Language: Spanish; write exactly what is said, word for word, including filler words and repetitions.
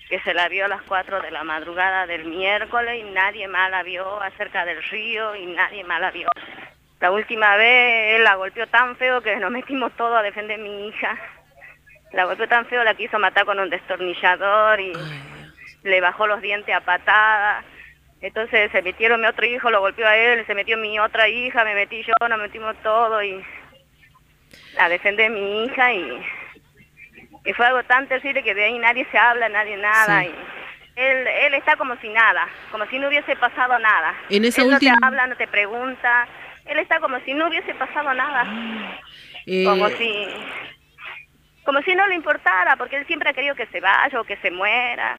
que se la vio a las cuatro de la madrugada del miércoles y nadie más la vio acerca del río y nadie más la vio. La última vez él la golpeó tan feo que nos metimos todos a defender a mi hija. La golpeó tan feo, la quiso matar con un destornillador y Ay, Dios. le bajó los dientes a patadas. Entonces se metieron mi otro hijo, lo golpeó a él, se metió mi otra hija, me metí yo, nos metimos todos y a defender a mi hija y, y fue algo tan terrible que de ahí nadie se habla, nadie nada. Sí. Y él, él está como si nada, como si no hubiese pasado nada. En esa Él no te última... habla, no te pregunta, él está como si no hubiese pasado nada, como Eh, si, como si no le importara, porque él siempre ha querido que se vaya o que se muera.